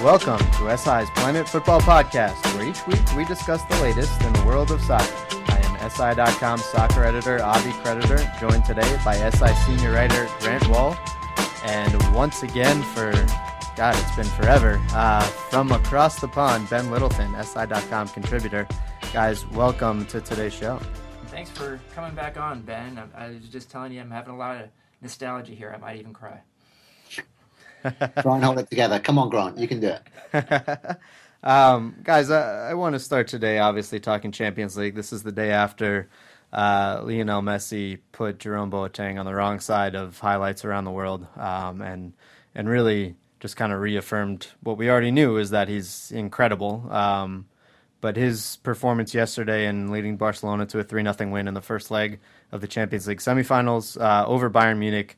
Welcome to SI's Planet Football Podcast, where each week we discuss the latest in the world of soccer. I am SI.com soccer editor Avi Creditor, joined today by SI senior writer Grant Wall, and once again it's been forever, from across the pond, Ben Littleton, SI.com contributor. Guys, welcome to today's show. Thanks for coming back on, Ben. I was just telling you I'm having a lot of nostalgia here. I might even cry. Try and hold it together. Come on, Grant. You can do it. Guys, I want to start today, obviously, talking Champions League. This is the day after Lionel Messi put Jerome Boateng on the wrong side of highlights around the world, and really just kind of reaffirmed what we already knew, is that he's incredible. But his performance yesterday in leading Barcelona to a 3-0 win in the first leg of the Champions League semifinals over Bayern Munich,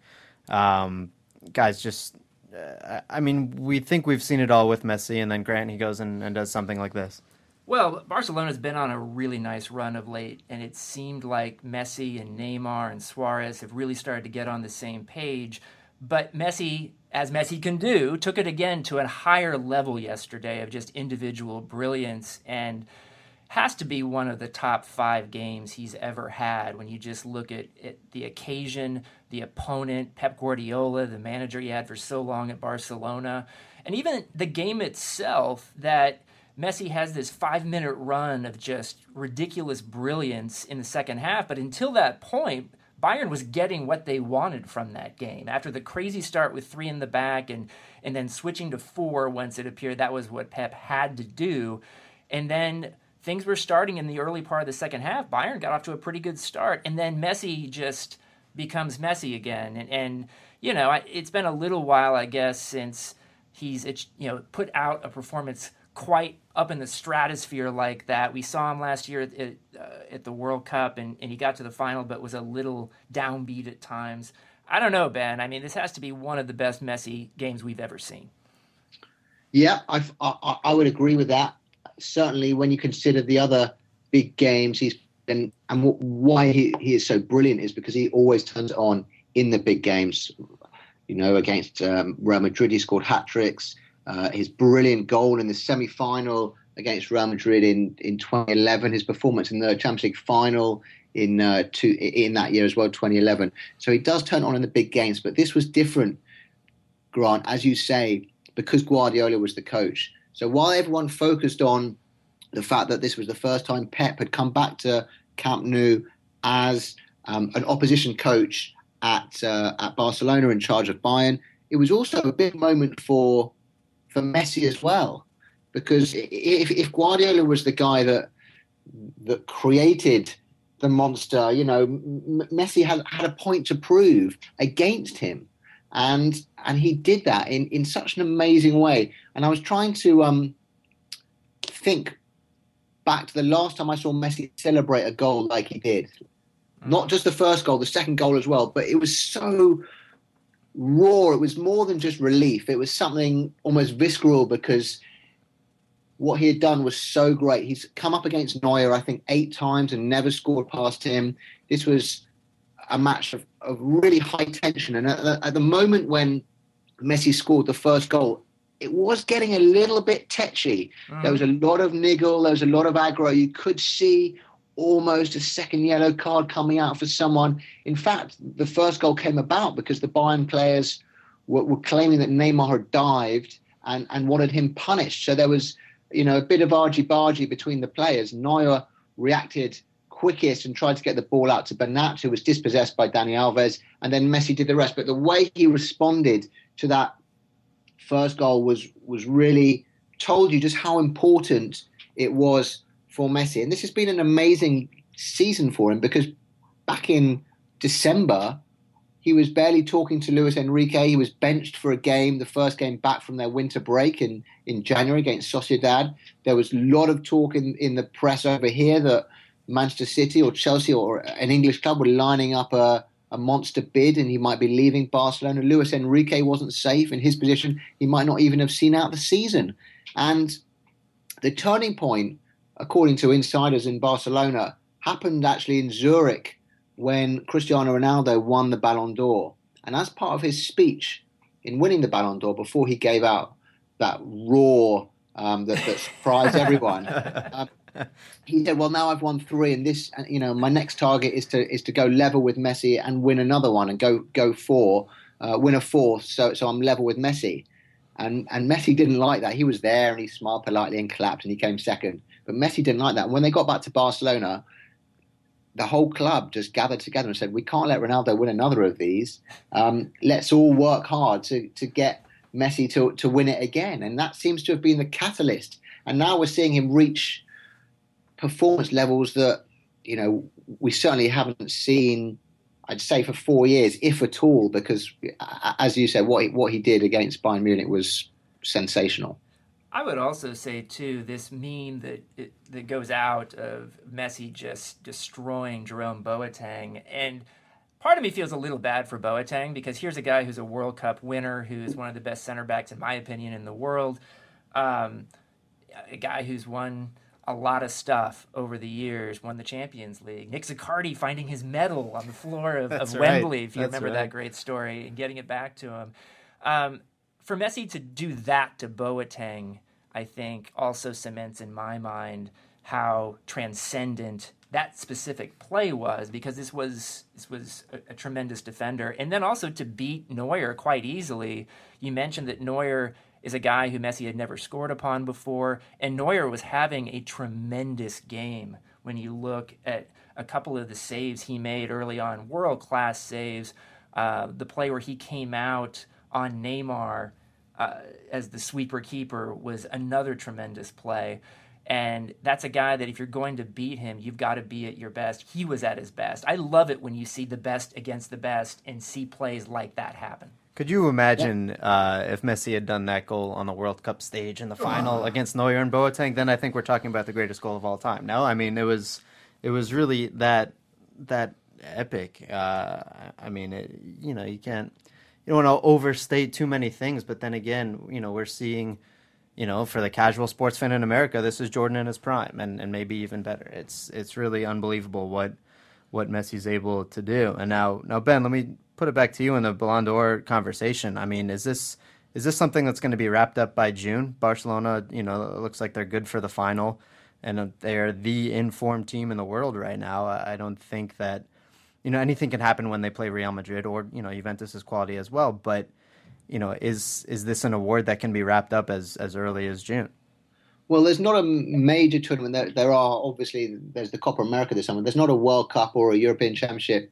guys, just... we think we've seen it all with Messi, and then Grant, he goes and does something like this. Well, Barcelona's been on a really nice run of late, and it seemed like Messi and Neymar and Suarez have really started to get on the same page. But Messi, as Messi can do, took it again to a higher level yesterday of just individual brilliance, and has to be one of the top 5 games he's ever had when you just look at the occasion, the opponent, Pep Guardiola, the manager he had for so long at Barcelona, and even the game itself, that Messi has this 5-minute run of just ridiculous brilliance in the second half. But until that point, Bayern was getting what they wanted from that game. After the crazy start with 3 in the back and then switching to 4 once it appeared that was what Pep had to do. And then things were starting in the early part of the second half. Bayern got off to a pretty good start, and then Messi just becomes Messi again. And it's been a little while, I guess, since he's put out a performance quite up in the stratosphere like that. We saw him last year at the World Cup, and he got to the final, but was a little downbeat at times. I don't know, Ben. This has to be one of the best Messi games we've ever seen. Yeah, I would agree with that. Certainly, when you consider the other big games he's been, and why he is so brilliant is because he always turns it on in the big games. Against Real Madrid, he scored hat-tricks. His brilliant goal in the semi-final against Real Madrid in 2011. His performance in the Champions League final in that year as well, 2011. So he does turn on in the big games. But this was different, Grant, as you say, because Guardiola was the coach. So while everyone focused on the fact that this was the first time Pep had come back to Camp Nou as an opposition coach at Barcelona in charge of Bayern, it was also a big moment for Messi as well. Because if Guardiola was the guy that created the monster, Messi had a point to prove against him. And he did that in such an amazing way. And I was trying to think back to the last time I saw Messi celebrate a goal like he did. Not just the first goal, the second goal as well. But it was so raw. It was more than just relief. It was something almost visceral, because what he had done was so great. He's come up against Neuer, I think, 8 times and never scored past him. This was a match of really high tension. And at the moment when Messi scored the first goal, it was getting a little bit tetchy. There was a lot of niggle. There was a lot of aggro. You could see almost a second yellow card coming out for someone. In fact, the first goal came about because the Bayern players were claiming that Neymar had dived and wanted him punished. So there was, a bit of argy-bargy between the players. Neuer reacted quickest and tried to get the ball out to Bernat, who was dispossessed by Dani Alves, and then Messi did the rest. But the way he responded to that first goal was really told you just how important it was for Messi. And this has been an amazing season for him, because back in December, he was barely talking to Luis Enrique. He was benched for a game, the first game back from their winter break in January against Sociedad. There was a lot of talk in the press over here that Manchester City or Chelsea or an English club were lining up a monster bid and he might be leaving Barcelona. Luis Enrique wasn't safe in his position. He might not even have seen out the season. And the turning point, according to insiders in Barcelona, happened actually in Zurich when Cristiano Ronaldo won the Ballon d'Or. And as part of his speech in winning the Ballon d'Or, before he gave out that roar that surprised everyone. He said, "Well, now I've won three, and this, my next target is to go level with Messi and win another one, and go four, win a fourth. So I'm level with Messi." And Messi didn't like that. He was there and he smiled politely and clapped, and he came second. But Messi didn't like that. And when they got back to Barcelona, the whole club just gathered together and said, "We can't let Ronaldo win another of these. Let's all work hard to get Messi to win it again." And that seems to have been the catalyst. And now we're seeing him reach performance levels that, we certainly haven't seen, I'd say, for 4 years, if at all, because, as you said, what he did against Bayern Munich was sensational. I would also say, too, this meme that goes out of Messi just destroying Jerome Boateng. And part of me feels a little bad for Boateng, because here's a guy who's a World Cup winner, who's one of the best center backs, in my opinion, in the world. A guy who's won a lot of stuff over the years, won the Champions League. Nick Zaccardi finding his medal on the floor of Wembley, if you remember that great story, and getting it back to him. For Messi to do that to Boateng, I think also cements in my mind how transcendent that specific play was, because this was a tremendous defender. And then also to beat Neuer quite easily. You mentioned that Neuer is a guy who Messi had never scored upon before, and Neuer was having a tremendous game when you look at a couple of the saves he made early on, world-class saves. The play where he came out on Neymar as the sweeper keeper was another tremendous play. And that's a guy that if you're going to beat him, you've got to be at your best. He was at his best. I love it when you see the best against the best and see plays like that happen. Could you imagine if Messi had done that goal on the World Cup stage in the final against Neuer and Boateng? Then I think we're talking about the greatest goal of all time. No, I mean, it was really that epic. You don't want to overstate too many things, but then again, we're seeing, for the casual sports fan in America, this is Jordan in his prime, and maybe even better. It's really unbelievable what Messi's able to do. And now Ben, let me put it back to you in the Ballon d'Or conversation. I mean, is this something that's going to be wrapped up by June? Barcelona, it looks like they're good for the final, and they are the informed team in the world right now. I don't think that, anything can happen when they play Real Madrid or, Juventus is quality as well. But, is this an award that can be wrapped up as early as June? Well, there's not a major tournament. There are, obviously, there's the Copa America this summer. There's not a World Cup or a European Championship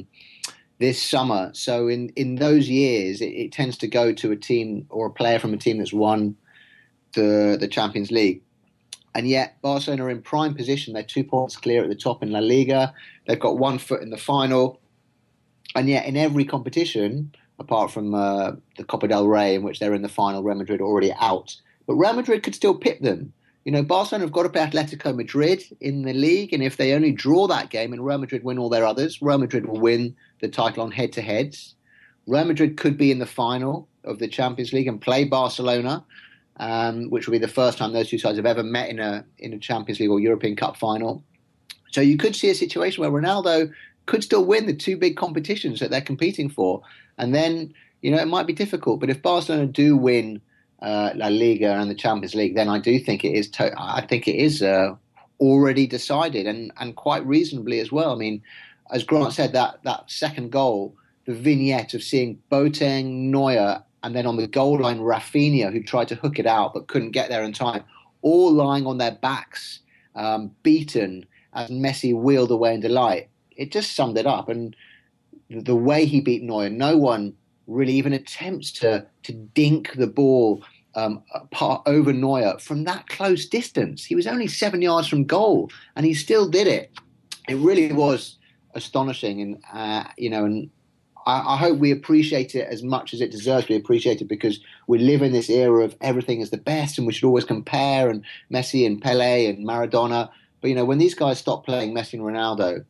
this summer. So in those years, it tends to go to a team or a player from a team that's won the Champions League. And yet Barcelona are in prime position. They're 2 points clear at the top in La Liga. They've got 1 foot in the final. And yet in every competition, apart from the Copa del Rey, in which they're in the final, Real Madrid are already out. But Real Madrid could still pip them. Barcelona have got to play Atletico Madrid in the league, and if they only draw that game and Real Madrid win all their others, Real Madrid will win the title on head-to-heads. Real Madrid could be in the final of the Champions League and play Barcelona, which will be the first time those two sides have ever met in a Champions League or European Cup final. So you could see a situation where Ronaldo could still win the 2 big competitions that they're competing for, and then it might be difficult. But if Barcelona do win La Liga and the Champions League, then I do think it is. I think it is already decided, and quite reasonably as well. I mean, as Grant said, that second goal, the vignette of seeing Boateng, Neuer, and then on the goal line, Rafinha, who tried to hook it out but couldn't get there in time, all lying on their backs, beaten as Messi wheeled away in delight. It just summed it up, and the way he beat Neuer, no one really even attempts to dink the ball over Neuer from that close distance. He was only 7 yards from goal, and he still did it. It really was astonishing, and I hope we appreciate it as much as it deserves to be appreciated, because we live in this era of everything is the best, and we should always compare, and Messi and Pele and Maradona. But when these guys stop playing, Messi and Ronaldo,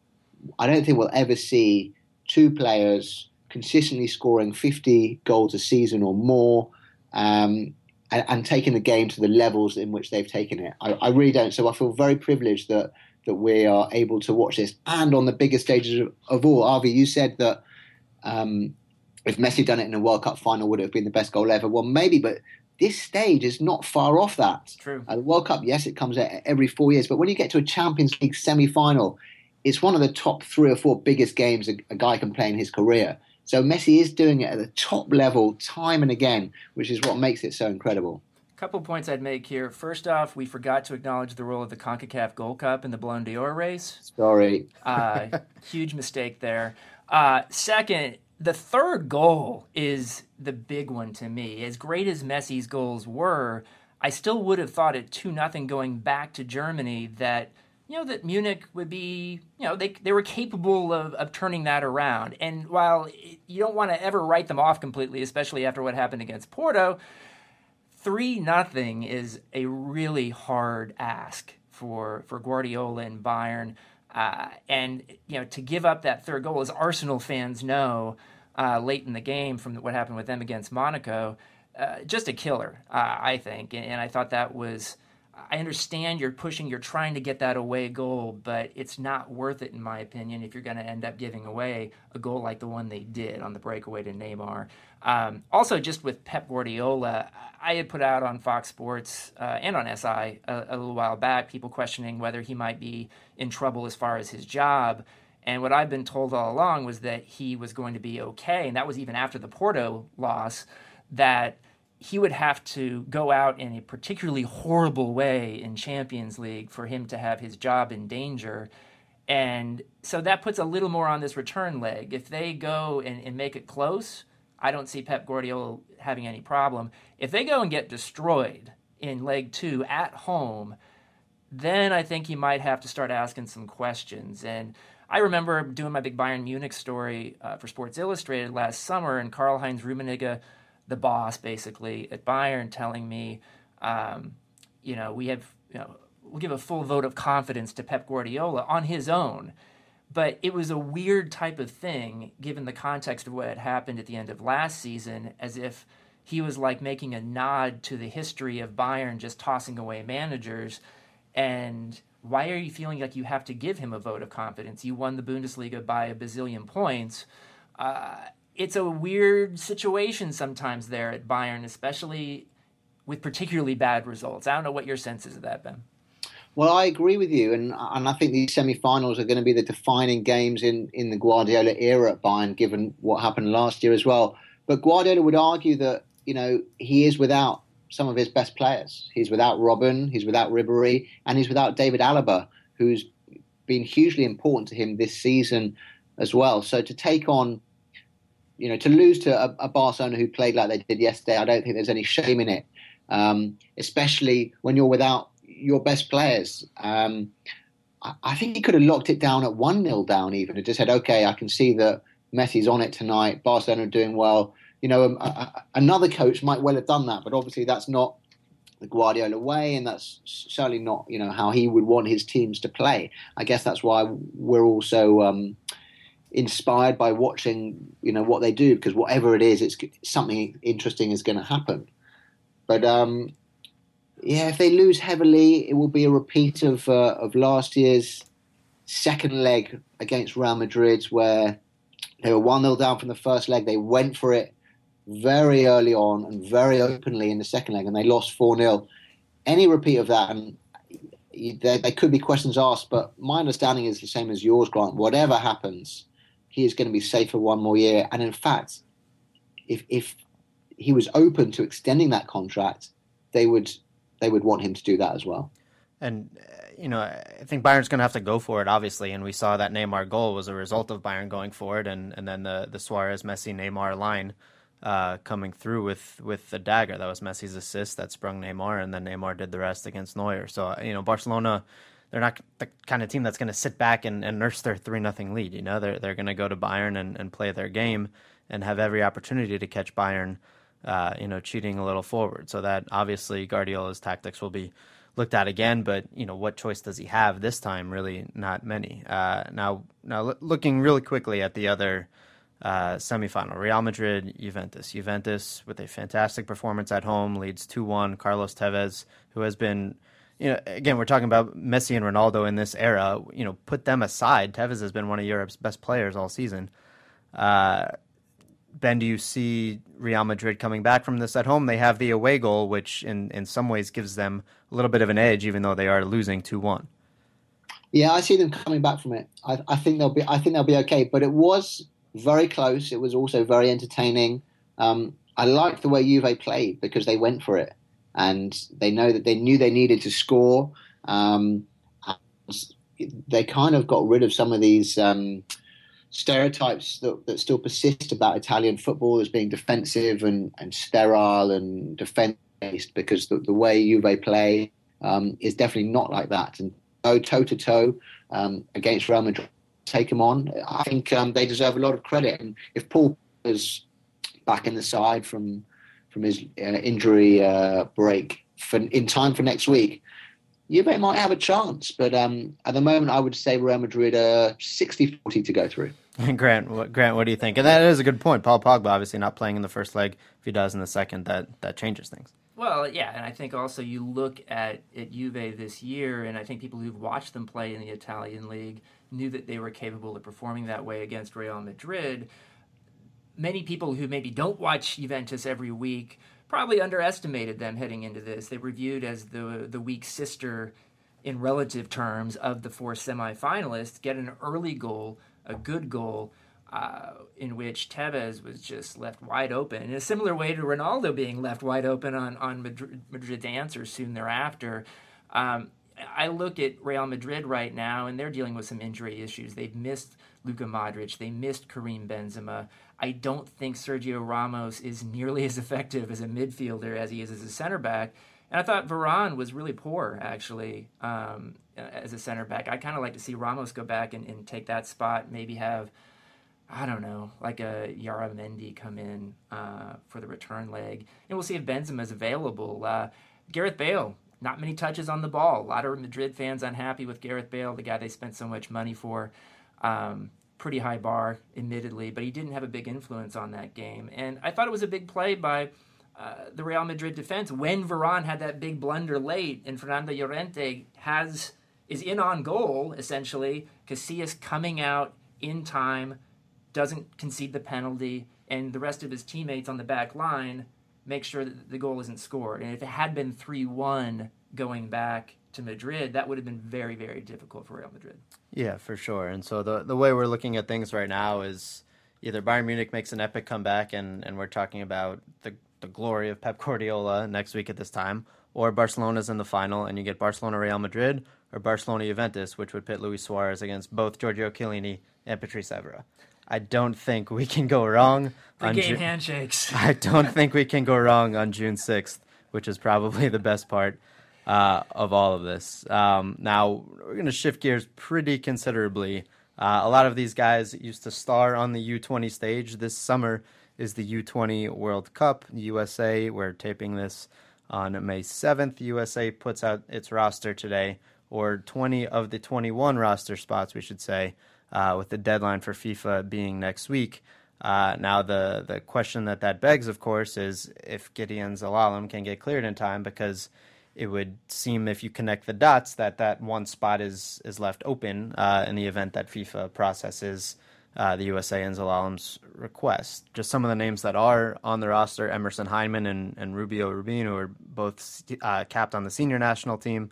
I don't think we'll ever see 2 players consistently scoring 50 goals a season or more, and taking the game to the levels in which they've taken it. I really don't. So I feel very privileged that we are able to watch this, and on the biggest stages of all. Avi, you said that if Messi done it in a World Cup final, would it have been the best goal ever? Well, maybe, but this stage is not far off that. True. The World Cup, yes, it comes every 4 years, but when you get to a Champions League semi-final, it's one of the top 3 or 4 biggest games a guy can play in his career. So Messi is doing it at the top level time and again, which is what makes it so incredible. A couple points I'd make here. First off, we forgot to acknowledge the role of the CONCACAF Gold Cup in the Ballon d'Or race. Sorry. Huge mistake there. Second, the third goal is the big one to me. As great as Messi's goals were, I still would have thought at 2-0 going back to Germany that that Munich would be, they were capable of turning that around. And while you don't want to ever write them off completely, especially after what happened against Porto, 3-0 is a really hard ask for Guardiola and Bayern. And to give up that third goal, as Arsenal fans know, late in the game from what happened with them against Monaco, just a killer, I think. And I thought that was... I understand you're trying to get that away goal, but it's not worth it, in my opinion, if you're going to end up giving away a goal like the one they did on the breakaway to Neymar. Also, just with Pep Guardiola, I had put out on Fox Sports and on SI a little while back, people questioning whether he might be in trouble as far as his job. And what I've been told all along was that he was going to be okay, and that was even after the Porto loss, that he would have to go out in a particularly horrible way in Champions League for him to have his job in danger. And so that puts a little more on this return leg. If they go and make it close, I don't see Pep Guardiola having any problem. If they go and get destroyed in leg 2 at home, then I think he might have to start asking some questions. And I remember doing my big Bayern Munich story for Sports Illustrated last summer, and Karl-Heinz Rummenigge, the boss basically at Bayern, telling me, we'll give a full vote of confidence to Pep Guardiola on his own. But it was a weird type of thing, given the context of what had happened at the end of last season, as if he was like making a nod to the history of Bayern just tossing away managers. And why are you feeling like you have to give him a vote of confidence? You won the Bundesliga by a bazillion points. It's a weird situation sometimes there at Bayern, especially with particularly bad results. I don't know what your sense is of that, Ben. Well, I agree with you, and I think these semi-finals are going to be the defining games in the Guardiola era at Bayern, given what happened last year as well. But Guardiola would argue that he is without some of his best players. He's without Robben, he's without Ribéry, and he's without David Alaba, who's been hugely important to him this season as well. So to take on, to lose to a Barcelona who played like they did yesterday, I don't think there's any shame in it, especially when you're without your best players. I think he could have locked it down at 1-0 down even. It just said, okay, I can see that Messi's on it tonight. Barcelona are doing well. Another coach might well have done that, but obviously that's not the Guardiola way, and that's certainly not, how he would want his teams to play. I guess that's why we're also inspired by watching, what they do, because whatever it is, it's something interesting is going to happen. But if they lose heavily, it will be a repeat of last year's second leg against Real Madrid, where they were 1-0 down from the first leg. They went for it very early on and very openly in the second leg, and they lost 4-0. Any repeat of that, and there could be questions asked, but my understanding is the same as yours, Grant. Whatever happens, he is going to be safe for one more year. And in fact, if he was open to extending that contract, they would want him to do that as well. And, I think Bayern's going to have to go for it, obviously. And we saw that Neymar goal was a result of Bayern going for it. And then the Suarez, Messi, Neymar line coming through with the dagger. That was Messi's assist that sprung Neymar, and then Neymar did the rest against Neuer. So, Barcelona, they're not the kind of team that's going to sit back and nurse their 3-0 lead. They're going to go to Bayern and play their game and have every opportunity to catch Bayern, cheating a little forward. So that obviously Guardiola's tactics will be looked at again, but what choice does he have this time? Really not many. Now looking really quickly at the other semifinal, Real Madrid, Juventus with a fantastic performance at home, leads 2-1. Carlos Tevez, who has been, again, we're talking about Messi and Ronaldo in this era, put them aside. Tevez has been one of Europe's best players all season. Ben, do you see Real Madrid coming back from this at home? They have the away goal, which in some ways gives them a little bit of an edge, even though they are losing 2-1. Yeah, I see them coming back from it. I think they'll be. I think they'll be okay. But it was very close. It was also very entertaining. I liked the way Juve played because they went for it, and they knew they needed to score. They kind of got rid of some of these stereotypes that still persist about Italian football as being defensive and sterile and defense-based, because the way Juve play is definitely not like that. And go toe-to-toe against Real Madrid, take them on. I think they deserve a lot of credit. And if Paul is back in the side from his injury break in time for next week, Juve might have a chance. But at the moment, I would say Real Madrid are 60-40 to go through. Grant, what do you think? And that is a good point. Paul Pogba obviously not playing in the first leg. If he does in the second, that changes things. Well, yeah, and I think also you look at Juve this year, and I think people who've watched them play in the Italian league knew that they were capable of performing that way against Real Madrid. Many people who maybe don't watch Juventus every week probably underestimated them heading into this. They were viewed as the weak sister in relative terms of the four semifinalists, get an early goal, a good goal, in which Tevez was just left wide open, in a similar way to Ronaldo being left wide open on Madrid's answer soon thereafter. I look at Real Madrid right now, and they're dealing with some injury issues. They've missed Luka Modric. They missed Karim Benzema. I don't think Sergio Ramos is nearly as effective as a midfielder as he is as a center back. And I thought Varane was really poor, actually, as a center back. I kind of like to see Ramos go back and take that spot, maybe have, I don't know, like a Yaramendi come in for the return leg. And we'll see if Benzema's available. Gareth Bale, not many touches on the ball. A lot of Madrid fans unhappy with Gareth Bale, the guy they spent so much money for. Pretty high bar, admittedly, but he didn't have a big influence on that game. And I thought it was a big play by the Real Madrid defense when Varane had that big blunder late and Fernando Llorente is in on goal, essentially. Casillas coming out in time, doesn't concede the penalty, and the rest of his teammates on the back line make sure that the goal isn't scored. And if it had been 3-1 going back to Madrid, that would have been very, very difficult for Real Madrid. Yeah, for sure. And so the way we're looking at things right now is either Bayern Munich makes an epic comeback, and we're talking about the glory of Pep Guardiola next week at this time, or Barcelona's in the final, and you get Barcelona-Real Madrid, or Barcelona-Juventus, which would pit Luis Suarez against both Giorgio Chiellini and Patrice Evra. I don't think we can go wrong. Pre-game handshakes. I don't think we can go wrong on June 6th, which is probably the best part of all of this. Now, we're going to shift gears pretty considerably. A lot of these guys used to star on the U20 stage. This summer is the U20 World Cup. USA, we're taping this on May 7th. USA puts out its roster today, or 20 of the 21 roster spots, we should say, with the deadline for FIFA being next week. Now, the question that begs, of course, is if Gideon Zelalem can get cleared in time, because it would seem, if you connect the dots, that one spot is left open in the event that FIFA processes the USA and Zelalem's request. Just some of the names that are on the roster: Emerson Hyndman and Rubio Rubin, who are both capped on the senior national team.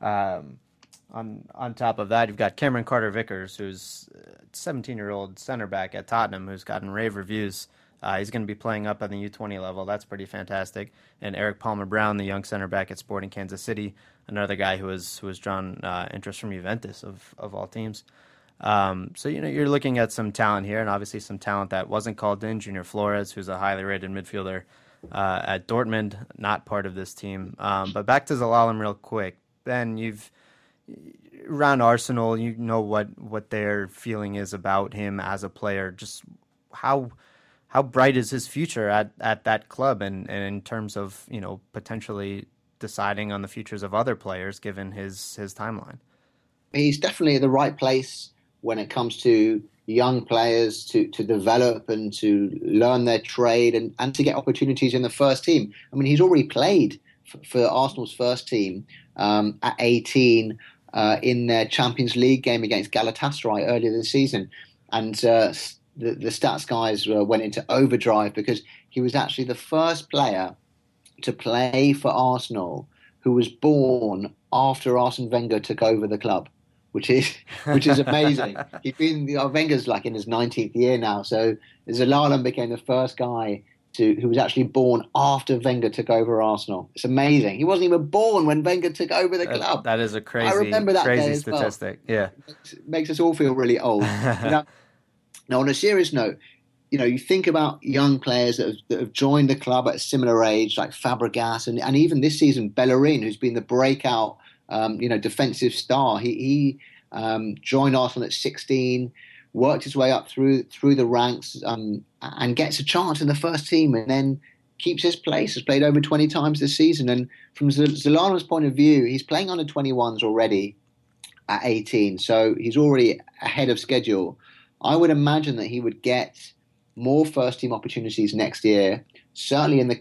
On top of that, you've got Cameron Carter-Vickers, who's a 17-year-old center back at Tottenham, who's gotten rave reviews. He's going to be playing up on the U20 level. That's pretty fantastic. And Eric Palmer-Brown, the young center back at Sporting Kansas City, another guy who has drawn interest from Juventus of all teams. So you're looking at some talent here, and obviously some talent that wasn't called in. Junior Flores, who's a highly rated midfielder at Dortmund, not part of this team. But back to Zelalem real quick. Ben, you've around Arsenal, you know what their feeling is about him as a player. Just how bright is his future at that club, and in terms of potentially deciding on the futures of other players given his timeline? He's definitely at the right place when it comes to young players to develop and to learn their trade and to get opportunities in the first team. I mean, he's already played for Arsenal's first team at 18 in their Champions League game against Galatasaray earlier this season. And the stats guys went into overdrive because he was actually the first player to play for Arsenal who was born after Arsene Wenger took over the club, which is amazing. Wenger's like in his 19th year now, so Zelalem became the first guy who was actually born after Wenger took over Arsenal. It's amazing. He wasn't even born when Wenger took over the club. That is a crazy, I remember that crazy day as statistic. Well. Yeah, makes us all feel really old. Now, on a serious note, you think about young players that have joined the club at a similar age, like Fabregas, and even this season Bellerin, who's been the breakout, defensive star. He joined Arsenal at 16, worked his way up through the ranks, and gets a chance in the first team, and then keeps his place. Has played over 20 times this season, and from Zelalem's point of view, he's playing under 21s already at 18, so he's already ahead of schedule. I would imagine that he would get more first-team opportunities next year, certainly in the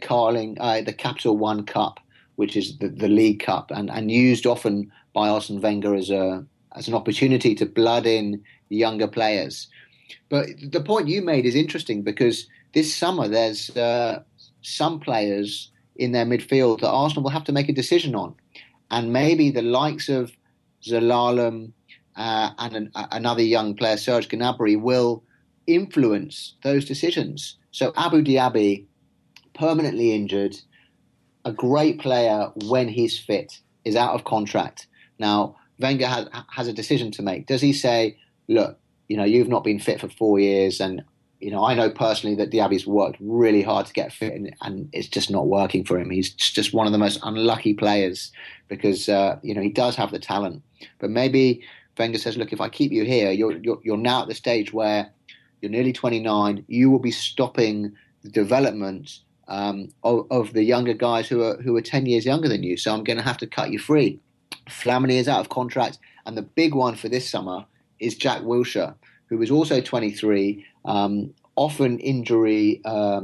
Capital One Cup, which is the League Cup, and used often by Arsene Wenger as an opportunity to blood in younger players. But the point you made is interesting because this summer there's some players in their midfield that Arsenal will have to make a decision on, and maybe the likes of Zelalem and another young player, Serge Gnabry, will influence those decisions. So Abu Diaby, permanently injured, a great player when he's fit, is out of contract. Now, Wenger has a decision to make. Does he say, look, you've not been fit for 4 years, and I know personally that Diaby's worked really hard to get fit, and it's just not working for him. He's just one of the most unlucky players because he does have the talent. But maybe Wenger says, look, if I keep you here, you're now at the stage where you're nearly 29. You will be stopping the development of the younger guys who are 10 years younger than you. So I'm going to have to cut you free. Flamini is out of contract, and the big one for this summer is Jack Wilshere, who is also 23, often injury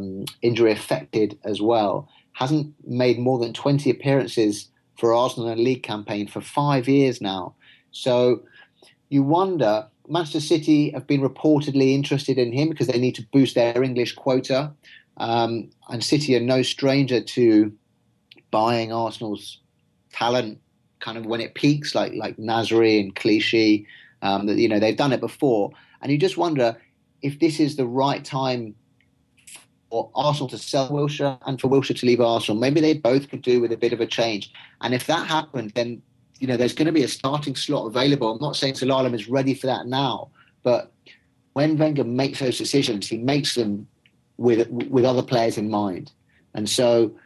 affected as well. Hasn't made more than 20 appearances for Arsenal in a league campaign for 5 years now. So you wonder, Manchester City have been reportedly interested in him because they need to boost their English quota. And City are no stranger to buying Arsenal's talent kind of when it peaks, like Nasri and Clichy. They've done it before. And you just wonder if this is the right time for Arsenal to sell Wilshere and for Wilshere to leave Arsenal. Maybe they both could do with a bit of a change. And if that happened, then there's going to be a starting slot available. I'm not saying Zelalem is ready for that now, but when Wenger makes those decisions, he makes them with other players in mind. And so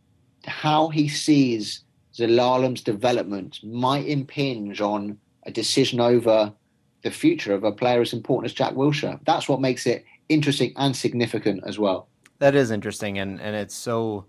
how he sees Zelalem's development might impinge on a decision over the future of a player as important as Jack Wilshere. That's what makes it interesting and significant as well. That is interesting, and it's so,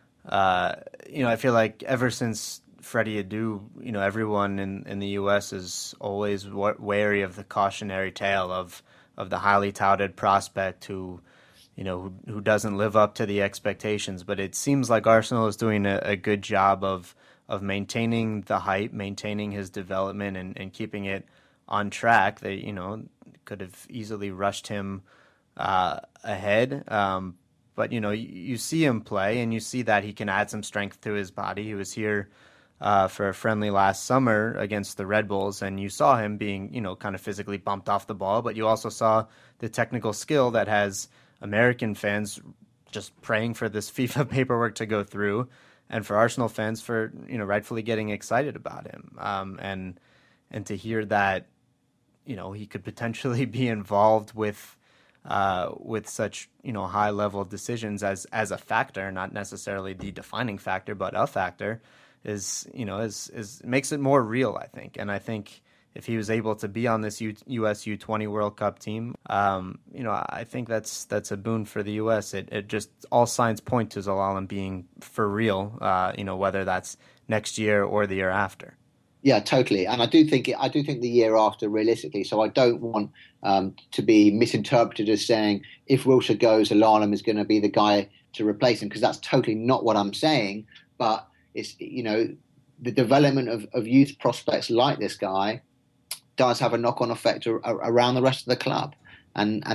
I feel like ever since Freddie Adu, everyone in the U.S. is always wary of the cautionary tale of the highly touted prospect who doesn't live up to the expectations. But it seems like Arsenal is doing a good job of maintaining the hype, maintaining his development, and keeping it on track. They could have easily rushed him ahead. But you see him play, and you see that he can add some strength to his body. He was here for a friendly last summer against the Red Bulls, and you saw him being, kind of physically bumped off the ball, but you also saw the technical skill that has American fans just praying for this FIFA paperwork to go through, and for Arsenal fans for, rightfully getting excited about him. And to hear that, he could potentially be involved with such, high level decisions as a factor, not necessarily the defining factor, but a factor, is makes it more real, I think. And I think if he was able to be on this US U20 World Cup team, I think that's a boon for the US. It just, all signs point to Zelalem being for real, whether that's next year or the year after. Yeah, totally. And I do think the year after, realistically. So I don't want to be misinterpreted as saying if Wilshere goes, Zelalem is going to be the guy to replace him, because that's totally not what I'm saying. But it's, the development of youth prospects like this guy does have a knock-on effect around the rest of the club. And that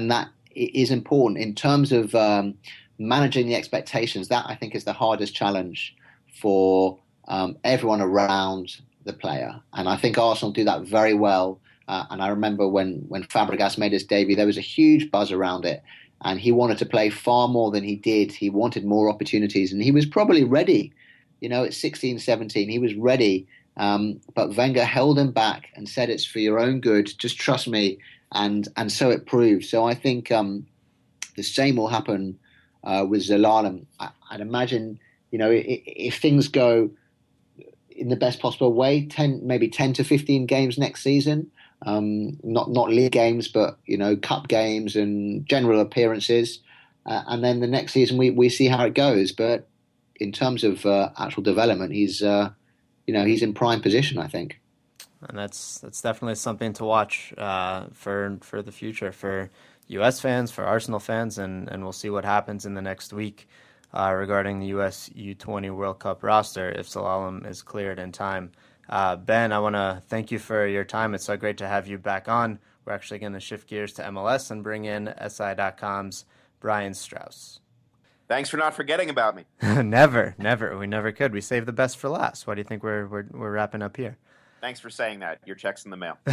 is important in terms of managing the expectations. That I think is the hardest challenge for everyone around the player, and I think Arsenal do that very well. And I remember when Fabregas made his debut, there was a huge buzz around it, and he wanted to play far more than he did. He wanted more opportunities, and he was probably ready. At 16, 17, he was ready. But Wenger held him back and said, "It's for your own good. Just trust me." And so it proved. So I think the same will happen with Zelalem. I'd imagine, if things go in the best possible way, maybe 10 to 15 games next season. Not league games, but cup games and general appearances, and then the next season we see how it goes. But in terms of actual development, he's in prime position, I think. And that's definitely something to watch for the future for U.S. fans, for Arsenal fans, and we'll see what happens in the next week regarding the U.S. U20 World Cup roster if Zelalem is cleared in time. Ben, I want to thank you for your time. It's so great to have you back on. We're actually going to shift gears to MLS and bring in SI.com's Brian Strauss. Thanks for not forgetting about me. Never. We never could. We saved the best for last. Why do you think we're wrapping up here? Thanks for saying that. Your check's in the mail.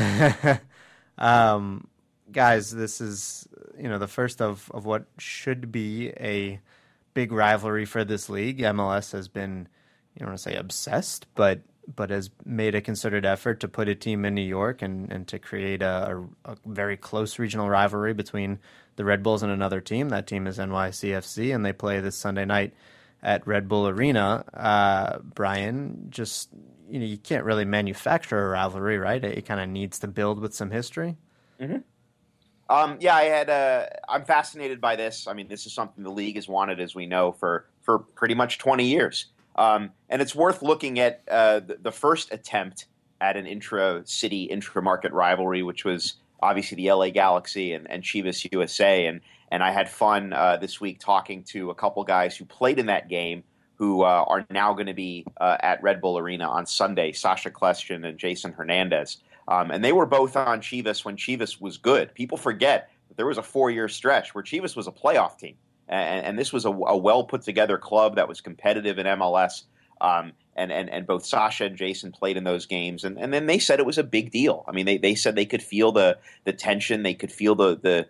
Guys, this is the first of what should be a big rivalry for this league. MLS has been, I don't want to say obsessed, but has made a concerted effort to put a team in New York and to create a very close regional rivalry between the Red Bulls and another team. That team is NYCFC, and they play this Sunday night at Red Bull Arena. Brian, just you can't really manufacture a rivalry, right? It kind of needs to build with some history. Mm-hmm. I'm fascinated by this. I mean, this is something the league has wanted, as we know, for pretty much 20 years. And it's worth looking at the first attempt at an intra-city, intra-market rivalry, which was obviously the LA Galaxy and Chivas USA. And I had fun this week talking to a couple guys who played in that game who are now going to be at Red Bull Arena on Sunday, Sasha Kleshin and Jason Hernandez. And they were both on Chivas when Chivas was good. People forget that there was a 4-year stretch where Chivas was a playoff team. And this was a well put together club that was competitive in MLS. And both Sasha and Jason played in those games. And then they said it was a big deal. I mean, they said they could feel the tension. They could feel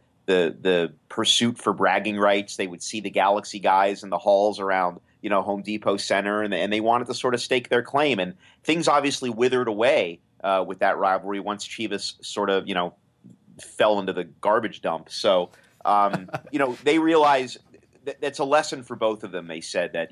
the pursuit for bragging rights. They would see the Galaxy guys in the halls around, Home Depot Center, and they wanted to sort of stake their claim. And things obviously withered away with that rivalry once Chivas sort of, fell into the garbage dump. So, they realize that's a lesson for both of them. They said that,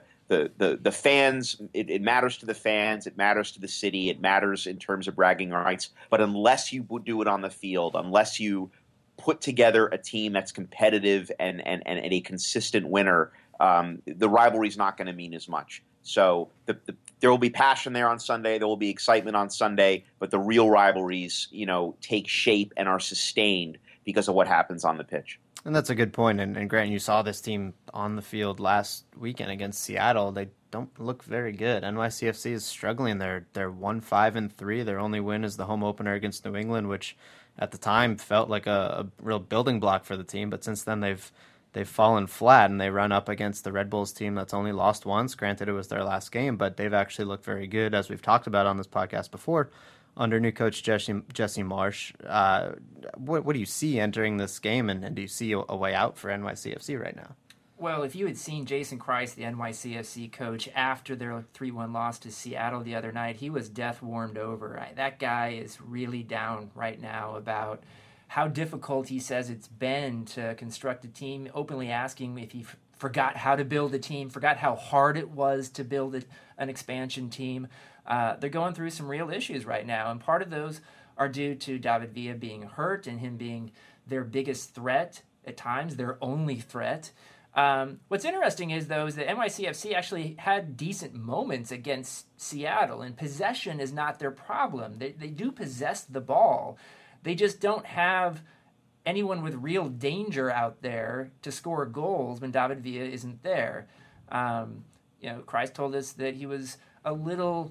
the fans, it matters to the fans, it matters to the city, it matters in terms of bragging rights. But unless you do it on the field, unless you put together a team that's competitive and a consistent winner, the rivalry is not going to mean as much. So there will be passion there on Sunday. There will be excitement on Sunday, but the real rivalries, take shape and are sustained because of what happens on the pitch. And that's a good point. And Grant, you saw this team on the field last weekend against Seattle. They don't look very good. NYCFC is struggling. They're 1-5-3. Their only win is the home opener against New England, which at the time felt like a real building block for the team. But since then, they've fallen flat, and they run up against the Red Bulls team that's only lost once. Granted, it was their last game, but they've actually looked very good, as we've talked about on this podcast before, under new coach Jesse Marsch. What do you see entering this game, and do you see a way out for NYCFC right now? Well, if you had seen Jason Kreis, the NYCFC coach, after their 3-1 loss to Seattle the other night, he was death warmed over. That guy is really down right now about how difficult he says it's been to construct a team, openly asking if he forgot how to build a team, forgot how hard it was to build an expansion team. They're going through some real issues right now, and part of those are due to David Villa being hurt and him being their biggest threat, at times their only threat. What's interesting is that NYCFC actually had decent moments against Seattle, and possession is not their problem. They do possess the ball. They just don't have anyone with real danger out there to score goals when David Villa isn't there. Kreis told us that he was a little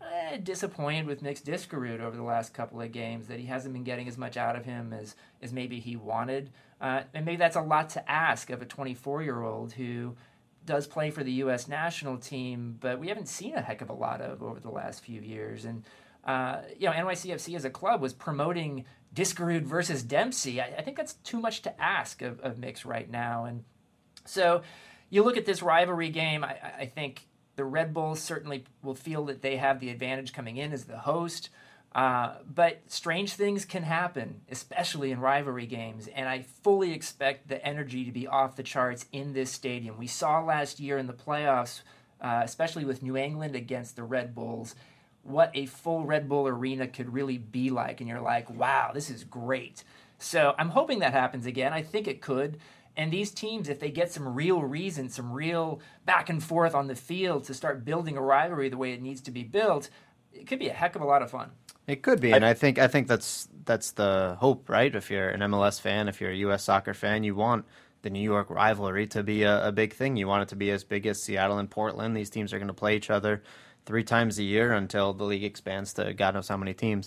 disappointed with Mix Diskerud over the last couple of games, that he hasn't been getting as much out of him as maybe he wanted. And maybe that's a lot to ask of a 24-year-old who does play for the U.S. national team, but we haven't seen a heck of a lot of over the last few years. And, NYCFC as a club was promoting Diskerud versus Dempsey. I think that's too much to ask of Mix right now. And so you look at this rivalry game, I think the Red Bulls certainly will feel that they have the advantage coming in as the host. But strange things can happen, especially in rivalry games, and I fully expect the energy to be off the charts in this stadium. We saw last year in the playoffs, especially with New England against the Red Bulls, what a full Red Bull arena could really be like, and you're like, wow, this is great. So I'm hoping that happens again. I think it could. And these teams, if they get some real reason, some real back and forth on the field to start building a rivalry the way it needs to be built, it could be a heck of a lot of fun. It could be, and I think that's the hope, right? If you're an MLS fan, if you're a U.S. soccer fan, you want the New York rivalry to be a big thing. You want it to be as big as Seattle and Portland. These teams are going to play each other 3 times a year until the league expands to God knows how many teams.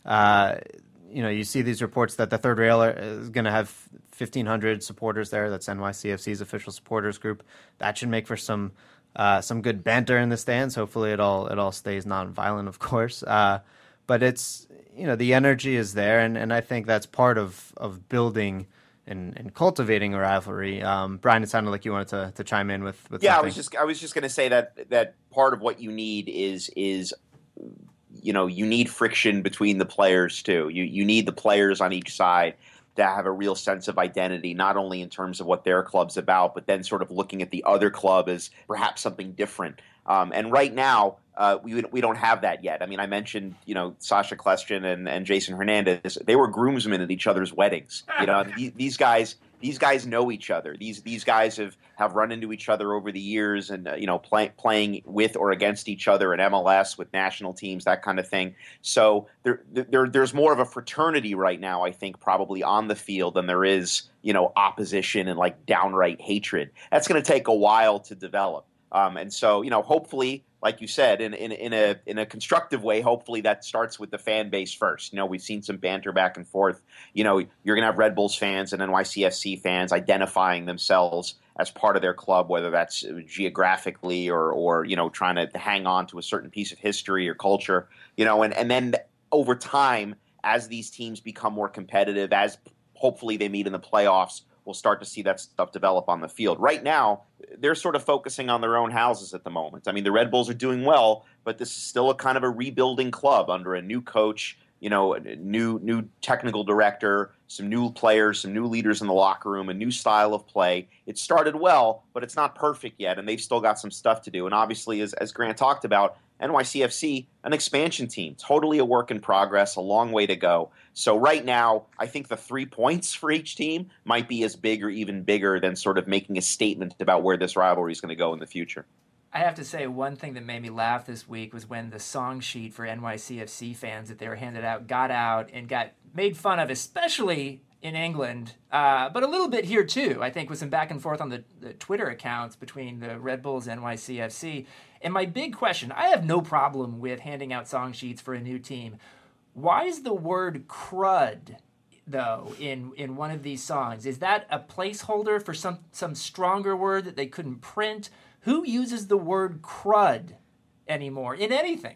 You see these reports that the Third Rail is going to have 1,500 supporters there. That's NYCFC's official supporters group. That should make for some good banter in the stands. Hopefully, it all stays non-violent, of course. But it's, the energy is there, and I think that's part of building and cultivating a rivalry. Brian, it sounded like you wanted to chime in with yeah. something. I was just going to say that part of what you need is you need friction between the players too. You need the players on each side to have a real sense of identity, not only in terms of what their club's about, but then sort of looking at the other club as perhaps something different. And right now, we don't have that yet. I mean, I mentioned, Sacha Kljestan and Jason Hernandez. They were groomsmen at each other's weddings. These guys know each other. These guys have run into each other over the years, and playing with or against each other in MLS with national teams, that kind of thing. So there's more of a fraternity right now, I think, probably on the field than there is opposition and like downright hatred. That's going to take a while to develop. And so, hopefully, like you said, in a constructive way, hopefully that starts with the fan base first. We've seen some banter back and forth. You're going to have Red Bulls fans and NYCFC fans identifying themselves as part of their club, whether that's geographically or trying to hang on to a certain piece of history or culture. And then over time, as these teams become more competitive, as hopefully they meet in the playoffs, we'll start to see that stuff develop on the field. Right now, they're sort of focusing on their own houses at the moment. I mean, the Red Bulls are doing well, but this is still a kind of a rebuilding club under a new coach, a new technical director, some new players, some new leaders in the locker room, a new style of play. It started well, but it's not perfect yet, and they've still got some stuff to do. And obviously, as Grant talked about, NYCFC, an expansion team, totally a work in progress, a long way to go. So right now, I think the 3 points for each team might be as big or even bigger than sort of making a statement about where this rivalry is going to go in the future. I have to say, one thing that made me laugh this week was when the song sheet for NYCFC fans that they were handed out got out and got made fun of, especially in England, but a little bit here too. I think with some back and forth on the Twitter accounts between the Red Bulls and NYCFC. And my big question, I have no problem with handing out song sheets for a new team. Why is the word crud, though, in one of these songs? Is that a placeholder for some stronger word that they couldn't print? Who uses the word crud anymore in anything?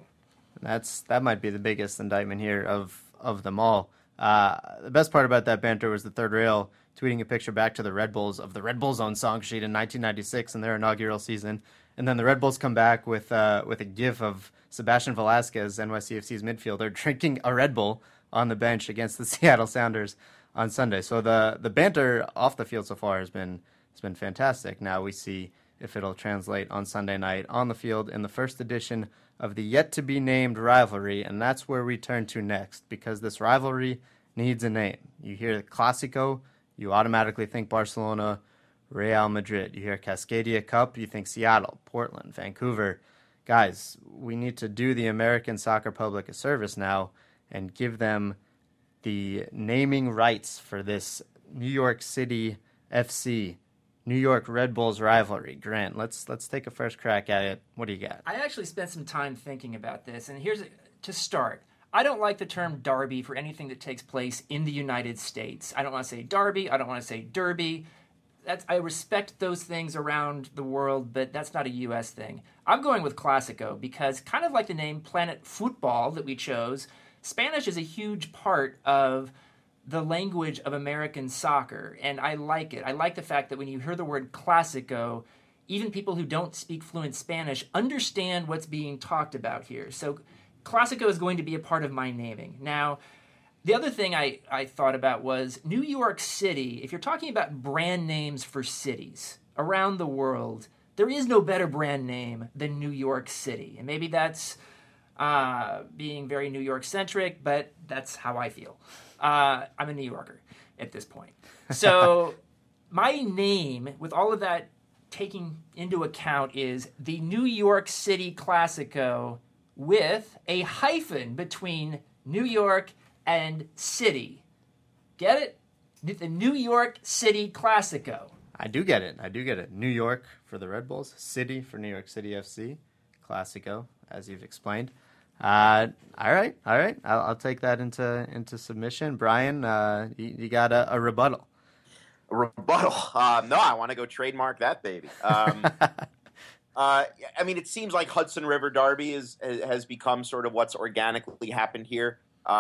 That might be the biggest indictment here of them all. The best part about that banter was the Third Rail tweeting a picture back to the Red Bulls of the Red Bulls' own song sheet in 1996 in their inaugural season. And then the Red Bulls come back with a gif of Sebastian Velasquez, NYCFC's midfielder, drinking a Red Bull on the bench against the Seattle Sounders on Sunday. So the banter off the field so far has been fantastic. Now we see if it'll translate on Sunday night on the field in the first edition of the yet-to-be-named rivalry, and that's where we turn to next, because this rivalry needs a name. You hear Clásico, you automatically think Barcelona, Real Madrid. You hear Cascadia Cup, you think Seattle, Portland, Vancouver. Guys, we need to do the American soccer public a service now and give them the naming rights for this New York City FC New York Red Bulls rivalry. Grant, let's take a first crack at it. What do you got? I actually spent some time thinking about this, and here's to start. I don't like the term derby for anything that takes place in the United States. I don't want to say derby. I don't want to say derby. I respect those things around the world, but that's not a U.S. thing. I'm going with Clásico because, kind of like the name Planet Football that we chose, Spanish is a huge part of the language of American soccer, and I like it. I like the fact that when you hear the word Clásico, even people who don't speak fluent Spanish understand what's being talked about here. So Clásico is going to be a part of my naming. Now, the other thing I thought about was New York City. If you're talking about brand names for cities around the world, there is no better brand name than New York City. And maybe that's being very New York-centric, but that's how I feel. I'm a New Yorker at this point. So my name, with all of that taking into account, is the New York City Clásico with a hyphen between New York and City. Get it? The New York City Clásico. I do get it. New York for the Red Bulls, City for New York City FC, Clásico, as you've explained. All right. I'll take that into submission. Brian, you got a rebuttal. A rebuttal? No, I want to go trademark that baby. I mean, it seems like Hudson River Derby has become sort of what's organically happened here.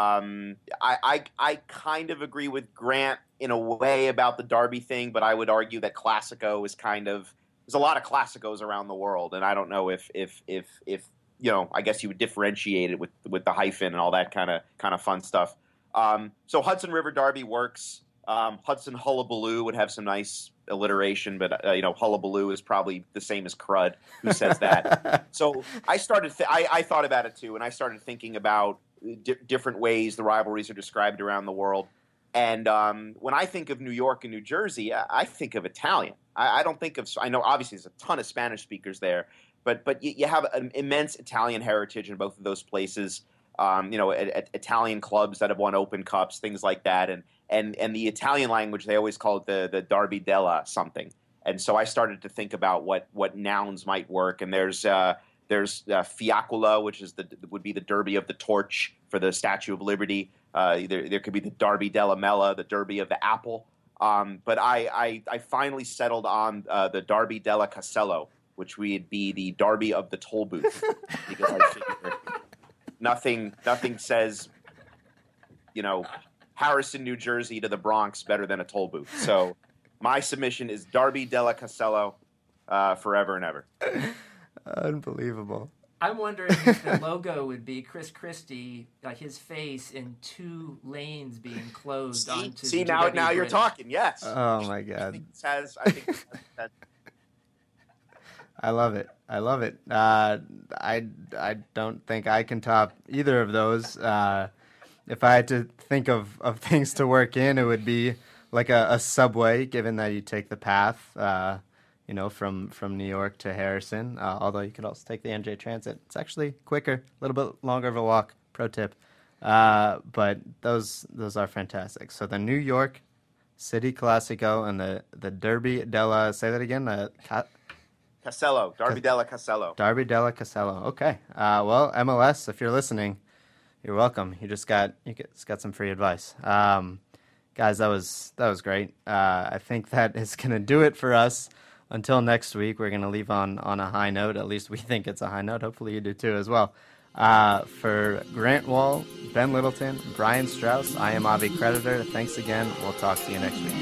I kind of agree with Grant in a way about the Derby thing, but I would argue that Clásico is there's a lot of Clásicos around the world, and I don't know if I guess you would differentiate it with the hyphen and all that kind of fun stuff. So Hudson River Derby works. Hudson Hullabaloo would have some nice alliteration, but Hullabaloo is probably the same as crud. Who says that? So I started. I thought about it too, and I started thinking about different ways the rivalries are described around the world. And when I think of New York and New Jersey, I think of Italian. I don't think of. I know obviously there's a ton of Spanish speakers there, but you have an immense Italian heritage in both of those places. Italian clubs that have won Open Cups, things like that, and the Italian language, they always call it the Derby della something. And so I started to think about what nouns might work. And there's Fiaccola, which would be the Derby of the Torch for the Statue of Liberty. There could be the Derby della Mela, the Derby of the Apple. But I finally settled on the Derby della Casello, which would be the Derby of the Toll Booth, because I figured nothing says, Harrison, New Jersey to the Bronx better than a toll booth. So my submission is Derby della Casello, forever and ever. Unbelievable. I'm wondering if the logo would be Chris Christie, like his face in two lanes being closed onto. See, the now bridge. you're talking. Yes. Oh my God. I think it has. I love it. I don't think I can top either of those. If I had to think of things to work in, it would be like a subway, given that you take the path, from New York to Harrison. Although you could also take the NJ Transit. It's actually quicker, a little bit longer of a walk. Pro tip. But those are fantastic. So the New York City Clásico and the Derby della, say that again, Casello, Derby della Casello. Derby della Casello. Okay. Well, MLS, if you're listening, you're welcome. You just got some free advice. Guys, that was great. I think that is going to do it for us. Until next week, we're going to leave on a high note. At least we think it's a high note. Hopefully you do too as well. For Grant Wall, Ben Littleton, Brian Strauss, I am Avi Creditor. Thanks again. We'll talk to you next week.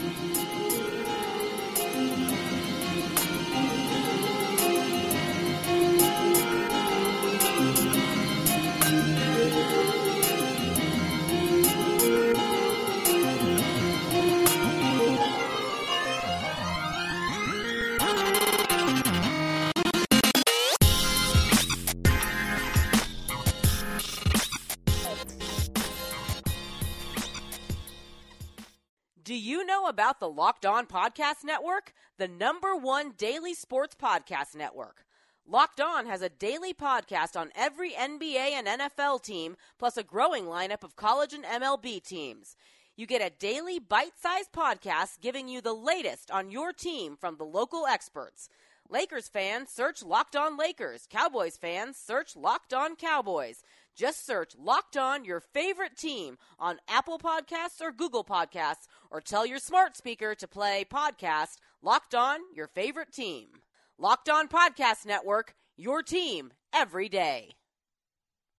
Do you know about the Locked On Podcast Network? The #1 daily sports podcast network. Locked On has a daily podcast on every NBA and NFL team, plus a growing lineup of college and MLB teams. You get a daily bite-sized podcast giving you the latest on your team from the local experts. Lakers fans, search Locked On Lakers. Cowboys fans, search Locked On Cowboys. Just search Locked On your favorite team on Apple Podcasts or Google Podcasts, or tell your smart speaker to play podcast Locked On your favorite team. Locked On Podcast Network, your team every day.